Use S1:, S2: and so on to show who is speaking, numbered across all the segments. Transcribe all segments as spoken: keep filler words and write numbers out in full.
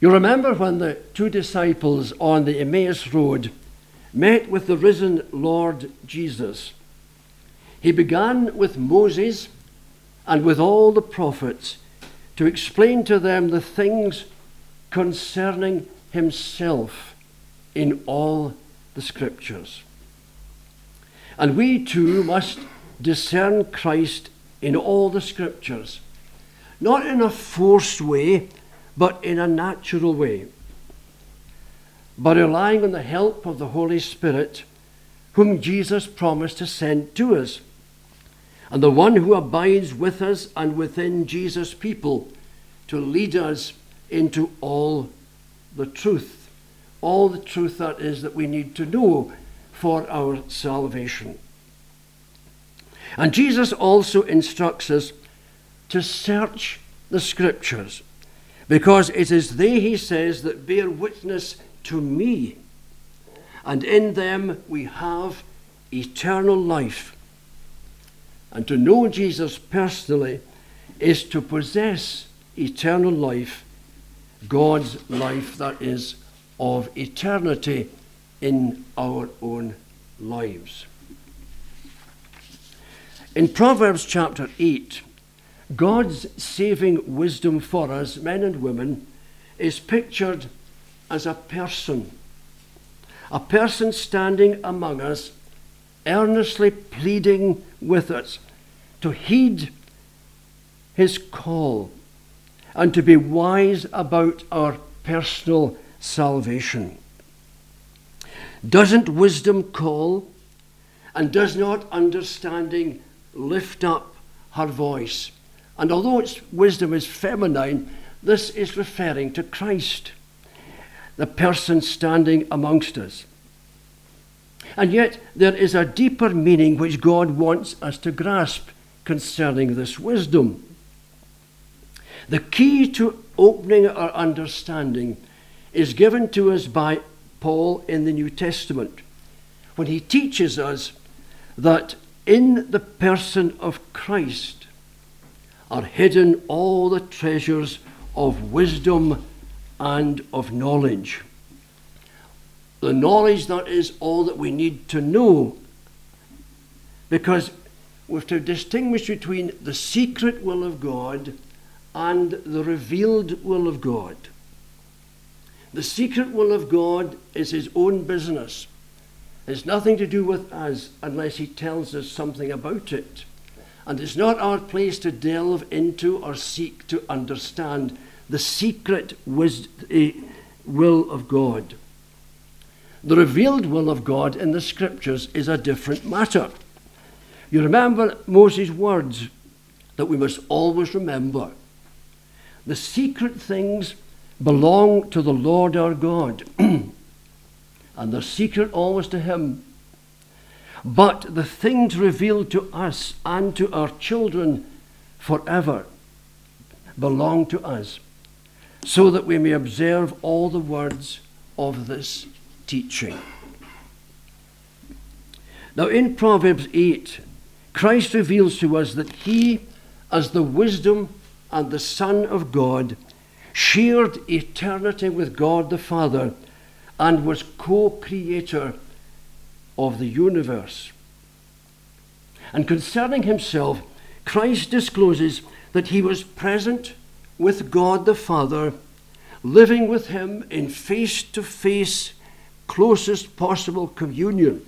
S1: You remember when the two disciples on the Emmaus Road met with the risen Lord Jesus. He began with Moses and with all the prophets to explain to them the things concerning himself in all the scriptures. And we too must discern Christ in all the scriptures, not in a forced way, but in a natural way, by relying on the help of the Holy Spirit, whom Jesus promised to send to us, and the one who abides with us and within Jesus' people to lead us into all the truth, all the truth that is that we need to know for our salvation. And Jesus also instructs us to search the scriptures, because it is they, he says, that bear witness to me, and in them we have eternal life. And to know Jesus personally is to possess eternal life, God's life that is of eternity in our own lives. In Proverbs chapter eight, God's saving wisdom for us, men and women, is pictured as a person. A person standing among us, earnestly pleading with us to heed his call and to be wise about our personal salvation. Doesn't wisdom call, and does not understanding lift up her voice? And although its wisdom is feminine, this is referring to Christ, the person standing amongst us. And yet there is a deeper meaning which God wants us to grasp concerning this wisdom. The key to opening our understanding is given to us by Paul in the New Testament, when he teaches us that in the person of Christ are hidden all the treasures of wisdom and of knowledge. The knowledge that is all that we need to know, because we have to distinguish between the secret will of God and the revealed will of God. The secret will of God is his own business. It's nothing to do with us unless he tells us something about it. And it's not our place to delve into or seek to understand the secret wis- uh, will of God. The revealed will of God in the scriptures is a different matter. You remember Moses' words that we must always remember. The secret things belong to the Lord our God, and they're secret always to him. But the things revealed to us and to our children forever belong to us, so that we may observe all the words of this teaching. Now in Proverbs eight, Christ reveals to us that he, as the wisdom and the Son of God, shared eternity with God the Father and was co-creator of the universe. And concerning himself, Christ discloses that he was present with God the Father, living with him in face-to-face, closest possible communion.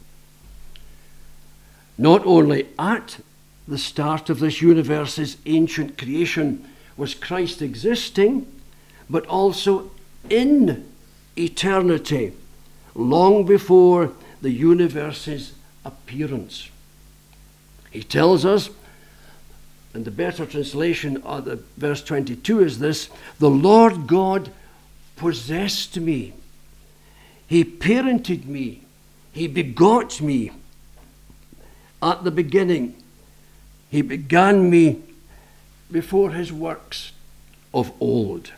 S1: Not only at the start of this universe's ancient creation was Christ existing, but also in eternity, long before the universe's appearance. He tells us, and the better translation of the verse twenty-two is this: the Lord God possessed me. He parented me. He begot me. At the beginning, he began me before his works of old.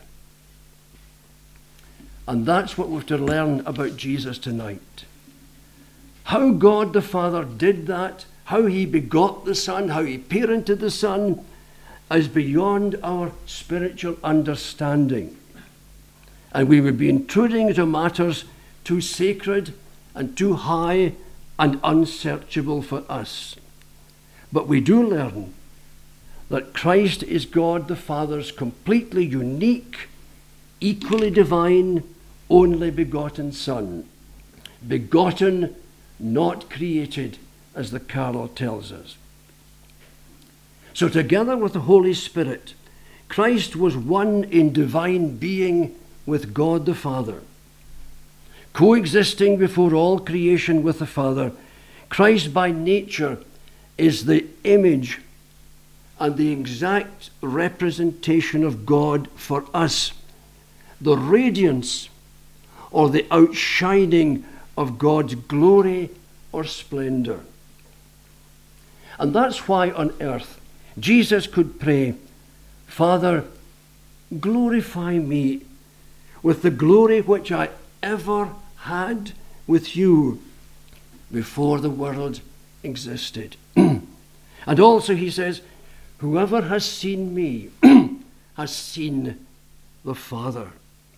S1: And that's what we've to learn about Jesus tonight. How God the Father did that, how he begot the Son, how he parented the Son, is beyond our spiritual understanding. and we would be intruding into matters too sacred and too high and unsearchable for us. But we do learn that Christ is God the Father's completely unique, equally divine, only begotten Son. Begotten, not created, as the carol tells us. So together with the Holy Spirit, Christ was one in divine being with God the Father. Coexisting before all creation with the Father, Christ by nature is the image and the exact representation of God for us, the radiance or the outshining of God's glory or splendor. And that's why on earth Jesus could pray, Father, glorify me with the glory which I ever had with you before the world existed. And also he says, whoever has seen me has seen the Father.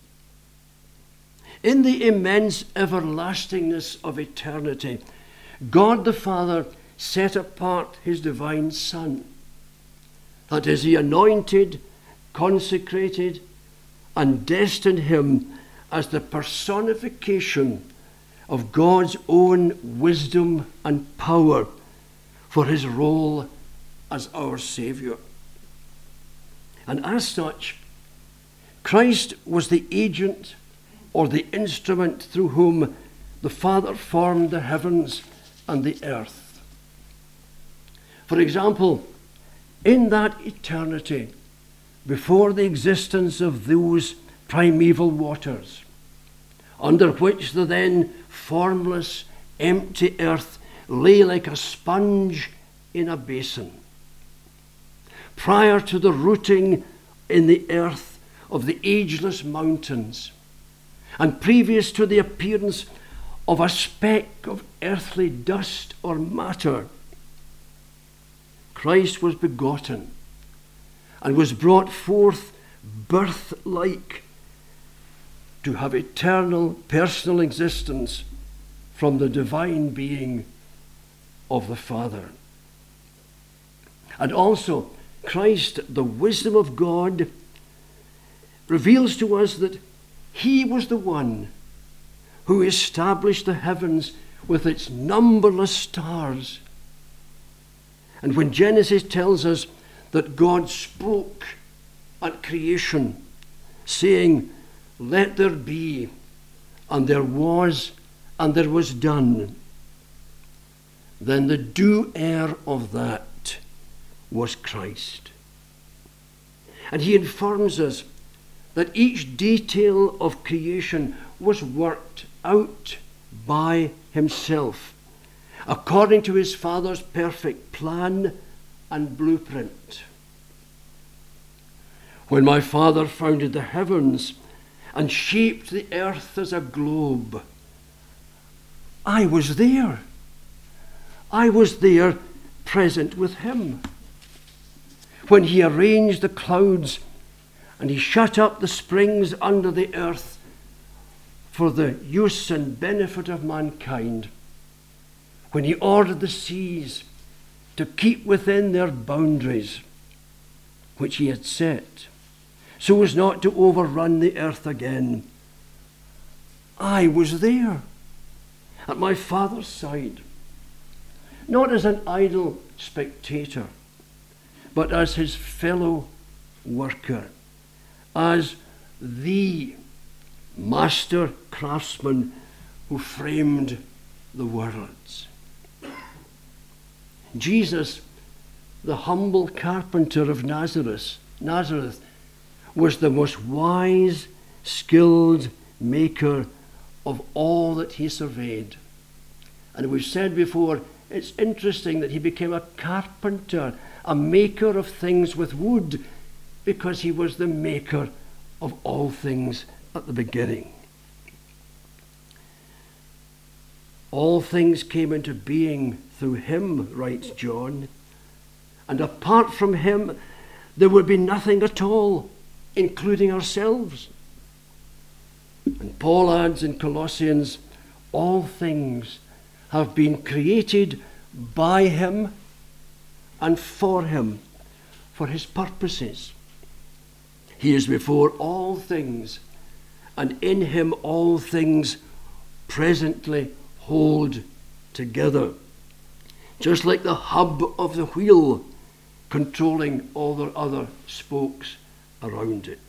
S1: In the immense everlastingness of eternity, God the Father set apart his divine Son. That is, he anointed, consecrated, and destined him as the personification of God's own wisdom and power for his role as our Saviour. And as such, Christ was the agent or the instrument through whom the Father formed the heavens and the earth. For example, in that eternity, before the existence of those primeval waters, under which the then formless, empty earth lay like a sponge in a basin, prior to the rooting in the earth of the ageless mountains, and previous to the appearance of a speck of earthly dust or matter, Christ was begotten and was brought forth birth-like to have eternal personal existence from the divine being of the Father. And also, Christ, the wisdom of God, reveals to us that he was the one who established the heavens with its numberless stars. And when Genesis tells us that God spoke at creation, saying, "Let there be," and there was, and there was done, then the doer of that was Christ. And he informs us that each detail of creation was worked out by himself, according to his Father's perfect plan and blueprint. When my Father founded the heavens and shaped the earth as a globe, I was there. I was there present with him. When he arranged the clouds and he shut up the springs under the earth for the use and benefit of mankind, when he ordered the seas to keep within their boundaries which he had set, so as not to overrun the earth again, I was there at my Father's side, not as an idle spectator, but as his fellow worker, as the master craftsman who framed the worlds. Jesus, the humble carpenter of Nazareth, Nazareth, was the most wise, skilled maker of all that he surveyed. And we've said before, it's interesting that he became a carpenter, a maker of things with wood, because he was the maker of all things at the beginning. All things came into being through him, writes John, and apart from him, there would be nothing at all, including ourselves. And Paul adds in Colossians, all things have been created by him and for him, for his purposes. He is before all things, and in him all things presently hold together. Just like the hub of the wheel controlling all the other spokes around it.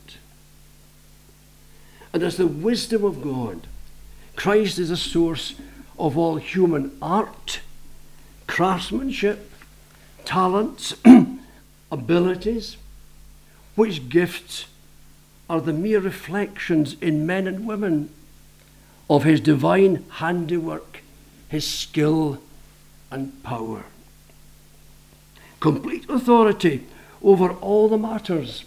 S1: And as the wisdom of God, Christ is the source of all human art, craftsmanship, talents, abilities, which gifts are the mere reflections in men and women of his divine handiwork, his skill and power. Complete authority over all the matters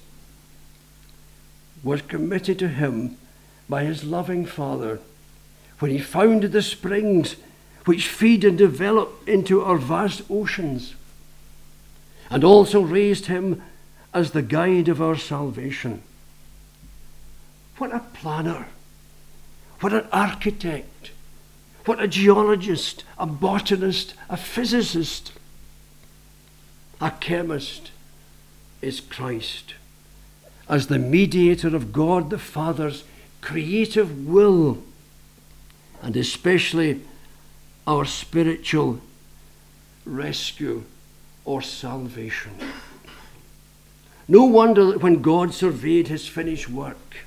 S1: was committed to him by his loving Father when he founded the springs which feed and develop into our vast oceans, and also raised him as the guide of our salvation. What a planner, what an architect, what a geologist, a botanist, a physicist, a chemist is Christ, as the mediator of God the Father's creative will, and especially our spiritual rescue or salvation. No wonder that when God surveyed his finished work,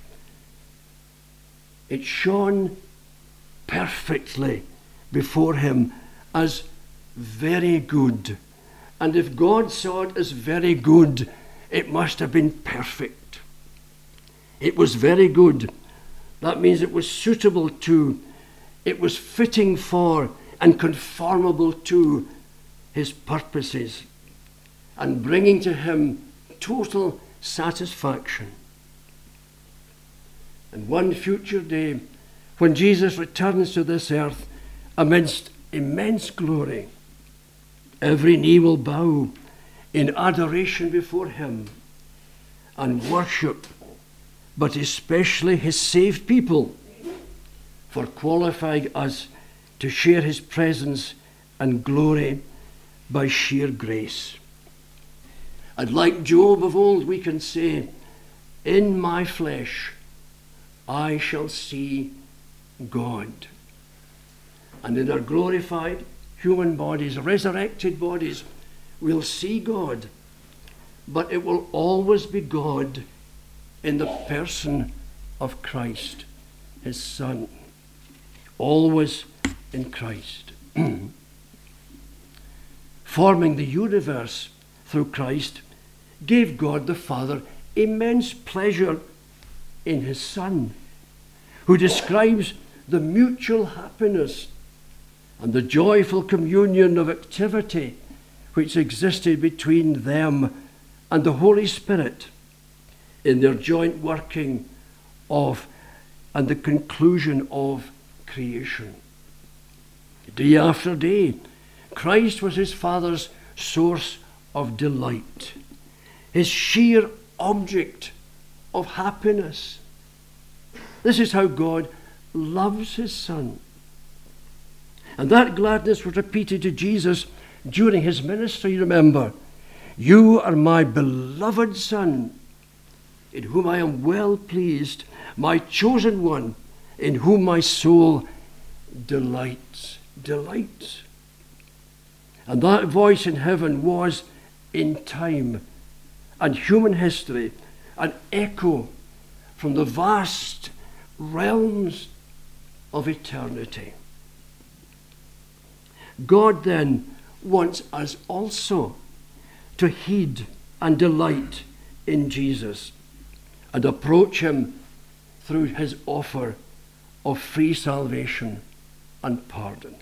S1: it shone perfectly before him as very good. And if God saw it as very good, it must have been perfect. It was very good. That means it was suitable to, it was fitting for and conformable to his purposes, and bringing to him total satisfaction. And one future day, when Jesus returns to this earth amidst immense glory, every knee will bow in adoration before him and worship, but especially his saved people, for qualifying us to share his presence and glory by sheer grace. And like Job of old, we can say, in my flesh I shall see God. And in our glorified human bodies, resurrected bodies, we'll see God. But it will always be God in the person of Christ, his Son. Always in Christ. Forming the universe through Christ gave God the Father immense pleasure in his Son, who describes the mutual happiness and the joyful communion of activity which existed between them and the Holy Spirit in their joint working of and the conclusion of creation. Day after day, Christ was his Father's source of delight, his sheer object of happiness. This is how God loves his Son. And that gladness was repeated to Jesus during his ministry. Remember, you are my beloved Son, in whom I am well pleased, my chosen one, in whom my soul delights, delights. And that voice in heaven was, in time and human history, an echo from the vast realms of eternity. God then wants us also to heed and delight in Jesus and approach him through his offer of free salvation and pardon.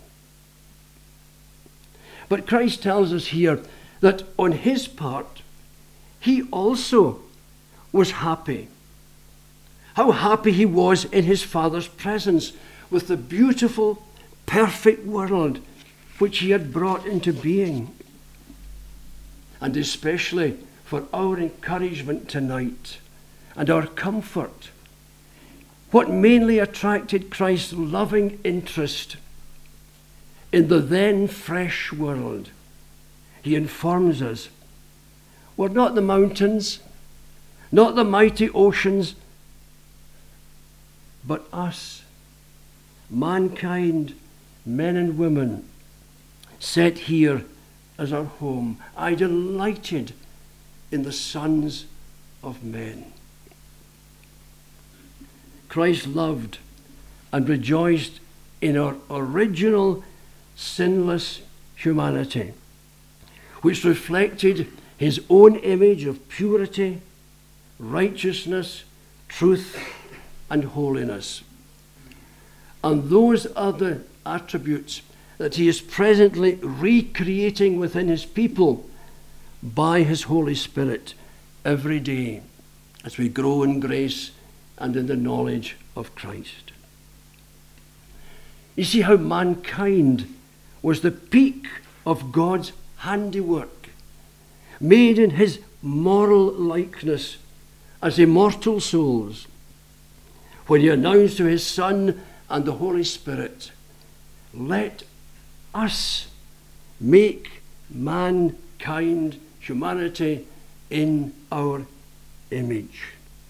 S1: But Christ tells us here that on his part, he also was happy. How happy he was in his Father's presence with the beautiful, perfect world which he had brought into being. And especially for our encouragement tonight and our comfort, What mainly attracted Christ's loving interest in the then fresh world, he informs us, were not the mountains, not the mighty oceans, but us, mankind, men and women, set here as our home. I delighted in the sons of men. Christ loved and rejoiced in our original sinless humanity, which reflected his own image of purity, righteousness, truth, and holiness. And those are the attributes that he is presently recreating within his people by his Holy Spirit every day as we grow in grace and in the knowledge of Christ. You see how mankind was the peak of God's handiwork, made in his moral likeness as immortal souls, when he announced to his Son and the Holy Spirit, let us make mankind, humanity, in our image.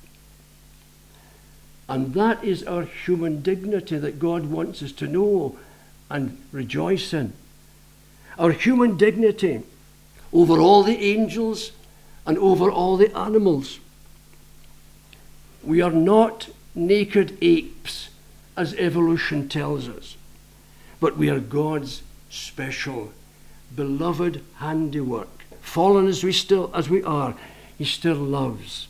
S1: And that is our human dignity that God wants us to know and rejoice in. Our human dignity over all the angels and over all the animals. We are not naked apes, as evolution tells us, but we are God's special, beloved handiwork. Fallen as we still as we are, he still loves.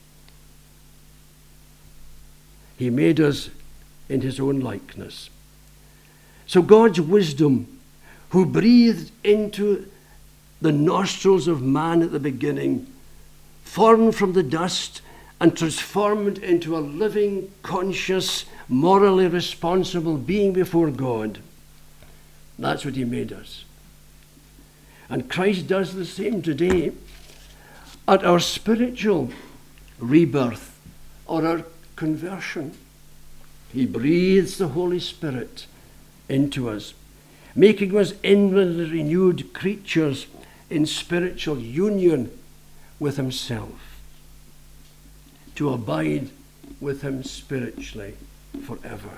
S1: He made us in his own likeness. So God's wisdom, who breathed into the nostrils of man at the beginning, formed from the dust and transformed into a living, conscious, morally responsible being before God. That's what he made us. And Christ does the same today at our spiritual rebirth or our conversion. He breathes the Holy Spirit into us, making us inwardly renewed creatures in spiritual union with himself, to abide with him spiritually forever.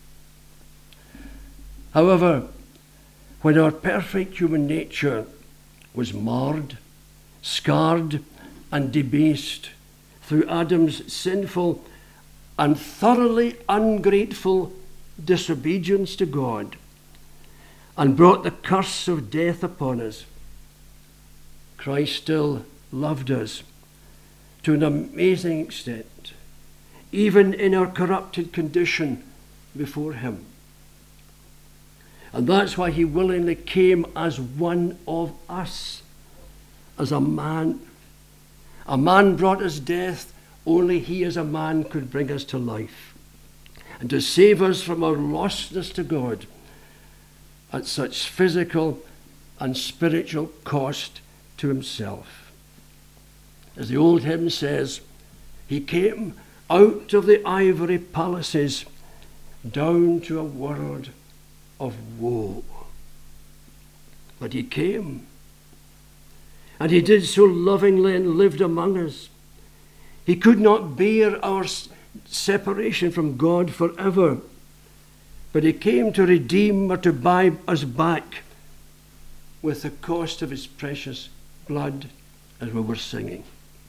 S1: However, when our perfect human nature was marred, scarred, and debased through Adam's sinful and thoroughly ungrateful disobedience to God, and brought the curse of death upon us, Christ still loved us to an amazing extent, even in our corrupted condition before him. And that's why he willingly came as one of us, as a man. A man brought us death, only he as a man could bring us to life, and to save us from our lostness to God at such physical and spiritual cost to himself. As the old hymn says, he came out of the ivory palaces down to a world of woe. But he came, and he did so lovingly and lived among us. He could not bear our separation from God forever, but he came to redeem or to buy us back with the cost of his precious blood, as we were singing.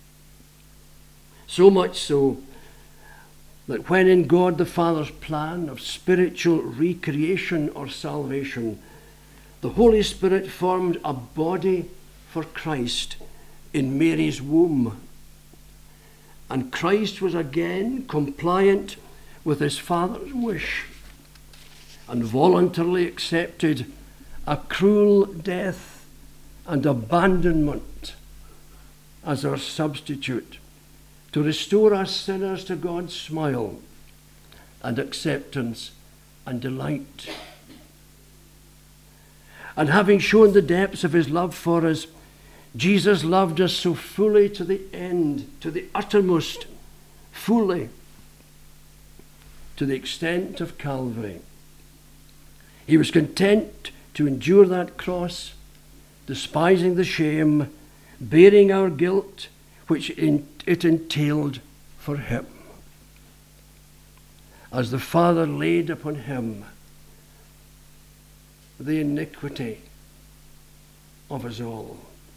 S1: So much so that when in God the Father's plan of spiritual recreation or salvation, the Holy Spirit formed a body for Christ in Mary's womb, and Christ was again compliant with his Father's wish and voluntarily accepted a cruel death and abandonment as our substitute, to restore us sinners to God's smile and acceptance and delight. And having shown the depths of his love for us, Jesus loved us so fully to the end, to the uttermost, fully, to the extent of Calvary. He was content to endure that cross, despising the shame, bearing our guilt, which it entailed for him, as the Father laid upon him the iniquity of us all.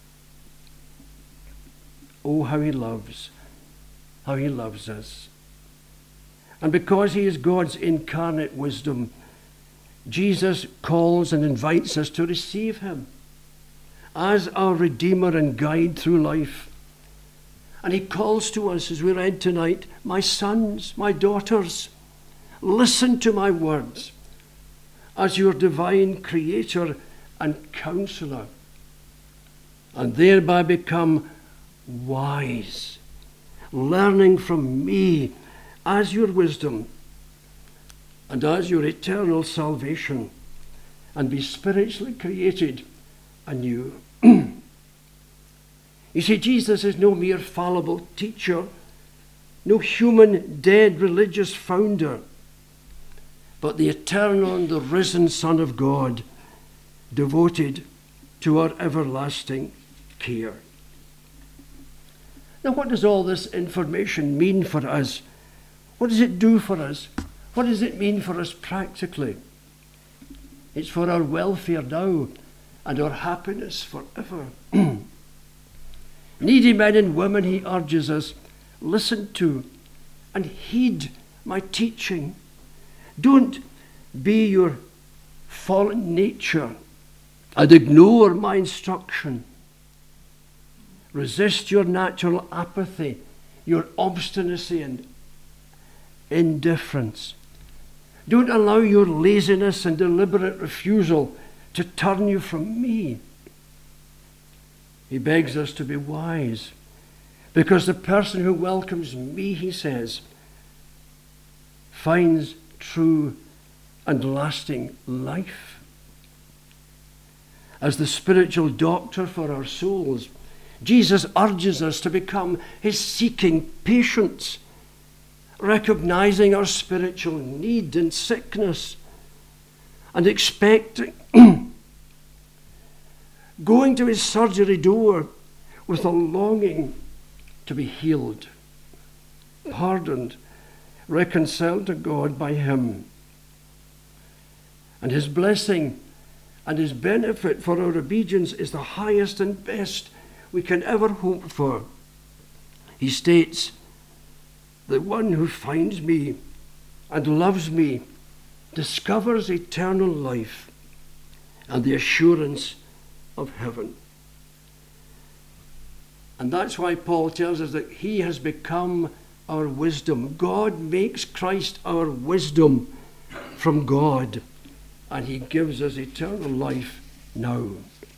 S1: Oh, how he loves, how he loves us. And because he is God's incarnate wisdom, Jesus calls and invites us to receive him as our Redeemer and guide through life. And he calls to us, as we read tonight, my sons, my daughters, listen to my words as your divine creator and counselor, and thereby become wise, learning from me as your wisdom and as your eternal salvation, and be spiritually created anew. You see, Jesus is no mere fallible teacher, no human dead religious founder, but the eternal and the risen Son of God, devoted to our everlasting care. Now, what does all this information mean for us? What does it do for us? What does it mean for us practically? It's for our welfare now and our happiness forever. Needy men and women, he urges us, listen to and heed my teaching. Don't be your fallen nature and ignore my instruction. Resist your natural apathy, your obstinacy and indifference. Don't allow your laziness and deliberate refusal to turn you from me. He begs us to be wise, because the person who welcomes me, he says, finds true and lasting life. As the spiritual doctor for our souls, Jesus urges us to become his seeking patients, recognizing our spiritual need and sickness, and expecting, going to his surgery door with a longing to be healed, pardoned, reconciled to God by him. And his blessing and his benefit for our obedience is the highest and best we can ever hope for. He states, the one who finds me and loves me discovers eternal life and the assurance of heaven. And that's why Paul tells us that he has become our wisdom. God makes Christ our wisdom from God, and he gives us eternal life now.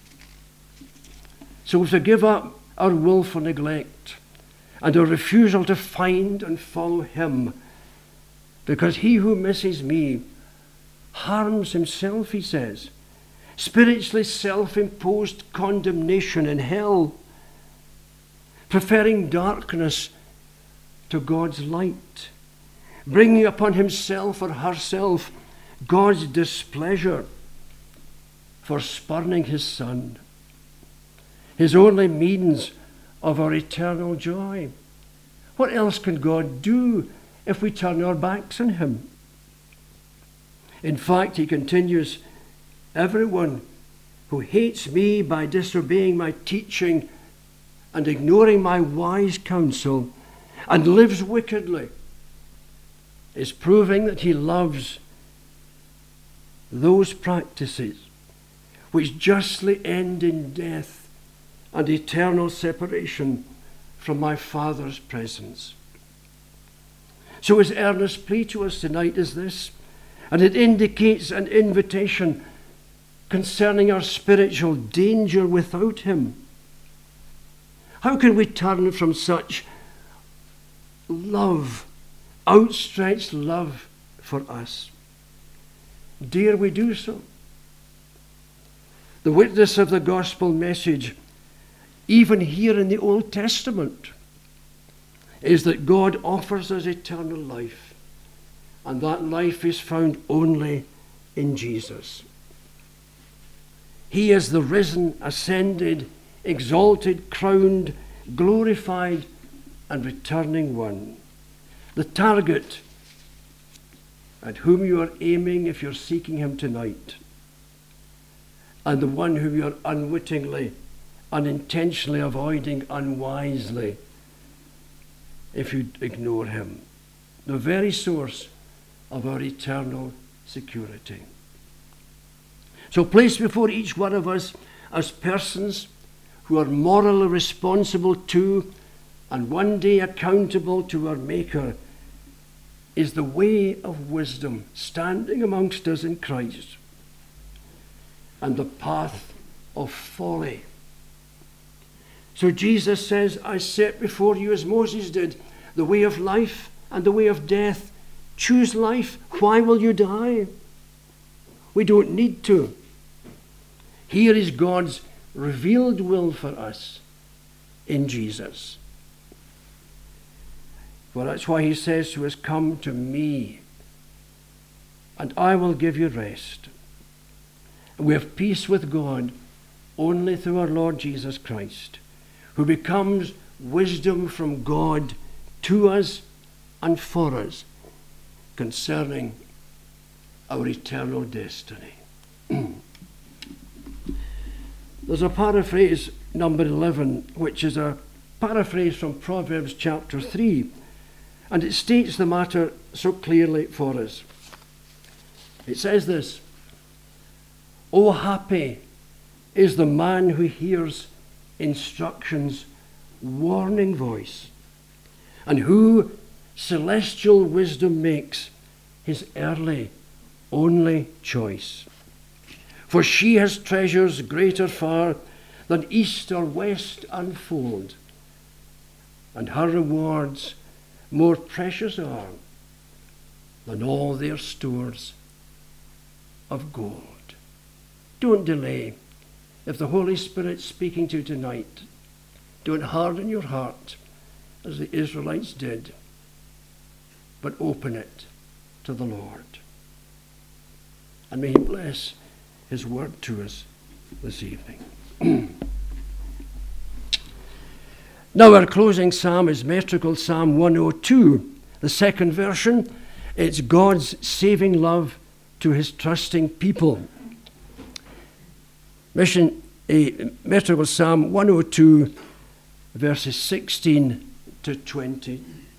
S1: So to give up our willful neglect and our refusal to find and follow him, because he who misses me harms himself, he says. Spiritually self-imposed condemnation in hell, preferring darkness to God's light, bringing upon himself or herself God's displeasure for spurning his Son, his only means of our eternal joy. What else can God do if we turn our backs on him? In fact, he continues, everyone who hates me by disobeying my teaching and ignoring my wise counsel and lives wickedly is proving that he loves those practices which justly end in death and eternal separation from my Father's presence. So his earnest plea to us tonight is this, and it indicates an invitation concerning our spiritual danger without him. How can we turn from such love, outstretched love for us? Dare we do so? The witness of the gospel message, even here in the Old Testament, is that God offers us eternal life And that life is found only in Jesus. He is the risen, ascended, exalted, crowned, glorified, and returning one. The target at whom you are aiming if you're seeking him tonight, and the one whom you are unwittingly, unintentionally avoiding unwisely if you ignore him. The very source of our eternal security. So place before each one of us as persons who are morally responsible to and one day accountable to our Maker is the way of wisdom standing amongst us in Christ, and the path of folly. So Jesus says, I set before you, as Moses did, the way of life and the way of death. Choose life. Why will you die? We don't need to. Here is God's revealed will for us in Jesus. Well, that's why he says to us, come to me, and I will give you rest. We have peace with God only through our Lord Jesus Christ, who becomes wisdom from God to us and for us concerning our eternal destiny. There's a paraphrase, number eleven, which is a paraphrase from Proverbs chapter three, and it states the matter so clearly for us. It says this: "O happy is the man who hears instruction's warning voice, and who celestial wisdom makes his early, only choice. For she has treasures greater far than east or west unfold, and her rewards more precious are than all their stores of gold." Don't delay. If the Holy Spirit's speaking to you tonight, don't harden your heart as the Israelites did, but open it to the Lord. And may he bless his word to us this evening. Now our closing psalm is metrical Psalm one oh two, the second version. It's God's saving love to his trusting people. Mission, uh, metrical Psalm one oh two, verses sixteen to twenty.